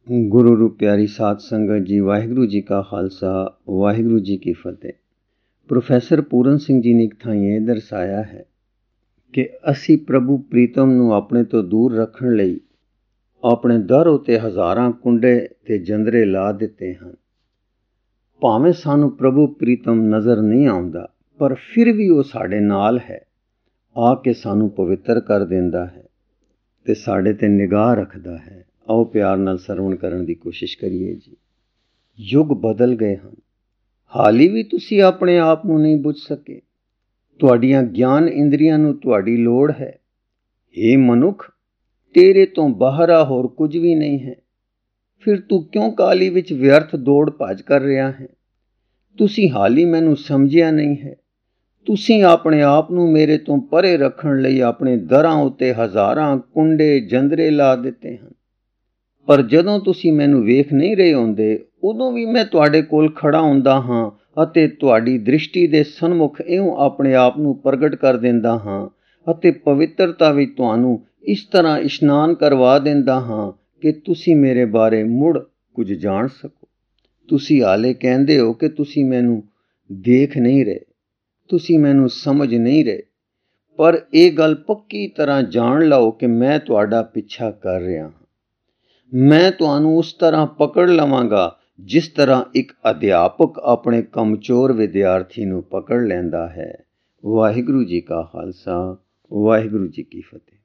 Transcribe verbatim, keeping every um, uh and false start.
गुरु रूप प्यारी साध संगत जी, वाहिगुरु जी का खालसा वाहिगुरु जी की फतेह। प्रोफैसर पूरन सिंह जी ने एक थां ये दर्शाया है कि असी प्रभु प्रीतम नूं अपने तो दूर रखण लई अपने दर उत्ते हज़ारां कुंडे ते जंदरे ला दिते हैं। भावें सानू प्रभु प्रीतम नज़र नहीं आउंदा, पर फिर भी वो साडे नाल है, आके सानू पवित्र कर देंदा है ते साडे ते निगाह रखदा है। आओ प्यार नाल सरवण करन दी कोशिश करिए जी। युग बदल गए हैं, हाली भी तुसी अपने आप नूं नहीं बुझ सके। तुहाडियां ज्ञान इंद्रियां नूं तुहाडी लोड़ है। हे मनुख, तेरे तो बाहरा होर कुछ भी नहीं है, फिर तू क्यों काली विच व्यर्थ दौड़ भज कर रहा है। तुसी हाली मैनू समझिया नहीं है। तुसी अपने आप नूं मेरे तो परे रखण लई अपने दरां उत्ते हज़ारां कुंडे जंदरे ला दिते हैं, पर जदों तुसी मैनू वेख नहीं रहे होंदे, उदों भी मैं तुहाडे कोल खड़ा हुंदा हां ਅਤੇ ਤੁਹਾਡੀ ਦ੍ਰਿਸ਼ਟੀ ਦੇ ਸਨਮੁਖ ਇਉਂ ਆਪਣੇ ਆਪ ਨੂੰ ਪ੍ਰਗਟ ਕਰ ਦਿੰਦਾ ਹਾਂ ਅਤੇ ਪਵਿੱਤਰਤਾ ਵਿੱਚ ਤੁਹਾਨੂੰ ਇਸ ਤਰ੍ਹਾਂ ਇਸ਼ਨਾਨ ਕਰਵਾ ਦਿੰਦਾ ਹਾਂ ਕਿ ਤੁਸੀਂ ਮੇਰੇ ਬਾਰੇ ਮੁੜ ਕੁਝ ਜਾਣ ਸਕੋ। ਤੁਸੀਂ ਹਾਲੇ ਕਹਿੰਦੇ ਹੋ ਕਿ ਤੁਸੀਂ ਮੈਨੂੰ ਦੇਖ ਨਹੀਂ ਰਹੇ, ਤੁਸੀਂ ਮੈਨੂੰ ਸਮਝ ਨਹੀਂ ਰਹੇ, ਪਰ ਇਹ ਗੱਲ ਪੱਕੀ ਤਰ੍ਹਾਂ ਜਾਣ ਲਓ ਕਿ ਮੈਂ ਤੁਹਾਡਾ ਪਿੱਛਾ ਕਰ ਰਿਹਾ ਹਾਂ। ਮੈਂ ਤੁਹਾਨੂੰ ਉਸ ਤਰ੍ਹਾਂ ਪਕੜ ਲਵਾਂਗਾ जिस तरह एक अध्यापक अपने कमचोर विद्यार्थी नूं पकड़ लैंदा है। वाहिगुरु जी का खालसा वाहिगुरु जी की फतेह।